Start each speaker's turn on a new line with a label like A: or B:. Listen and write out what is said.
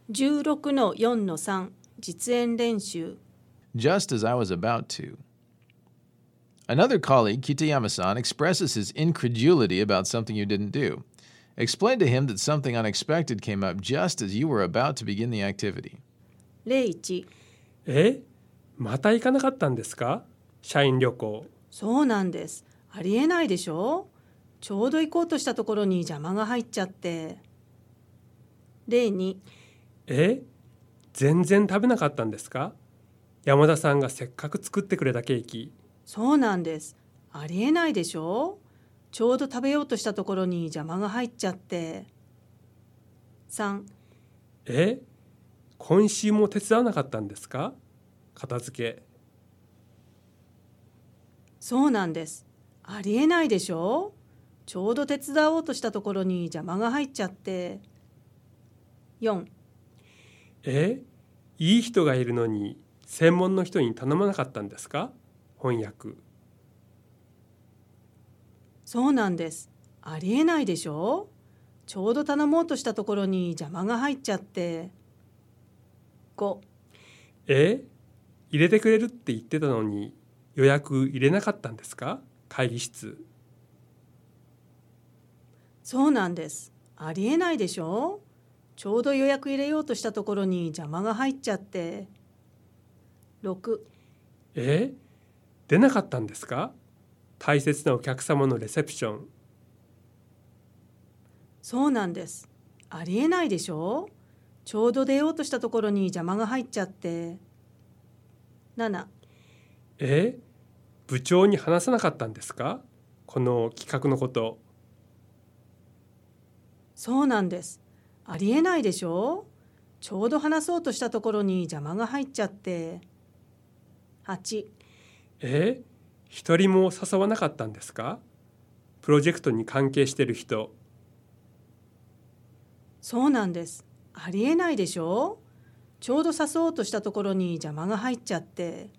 A: 16-4-3 実演練習
B: Just as I was about to. Another colleague, Kitayama-san, expresses his incredulity about something you didn't do. Explain to him that something unexpected came up just as you were about to begin the activity.
A: 01
C: また行かなかったんですか？社員旅行。
A: そうなんです。ありえないでしょ。ちょうど行こうとしたところに邪魔が入っちゃって。02
C: 全然食べなかったんですか？山田さんがせっかく作ってくれたケーキ。
A: そうなんです。ありえないでしょ。ちょうど食べようとしたところに邪魔が入っちゃって。3
C: 今週も手伝わなかったんですか？片付け。
A: そうなんです。ありえないでしょ。ちょうど手伝おうとしたところに邪魔が入っちゃって。4
C: いい人がいるのに専門の人に頼まなかったんですか？翻訳。
A: そうなんです。ありえないでしょ。ちょうど頼もうとしたところに邪魔が入っちゃって。5
C: 入れてくれるって言ってたのに予約入れなかったんですか？会議室。
A: そうなんです。ありえないでしょ。ちょうど予約入れようとしたところに邪魔が入っちゃって。6
C: 出なかったんですか？大切なお客様のレセプション。
A: そうなんです。ありえないでしょ。ちょうど出ようとしたところに邪魔が入っちゃって。7
C: 部長に話さなかったんですか？この企画のこと。
A: そうなんです。ありえないでしょ。ちょうど話そうとしたところに邪魔が入っちゃって。8
C: 一人も誘わなかったんですか？プロジェクトに関係している人。
A: そうなんです。ありえないでしょ。ちょうど誘おうとしたところに邪魔が入っちゃって。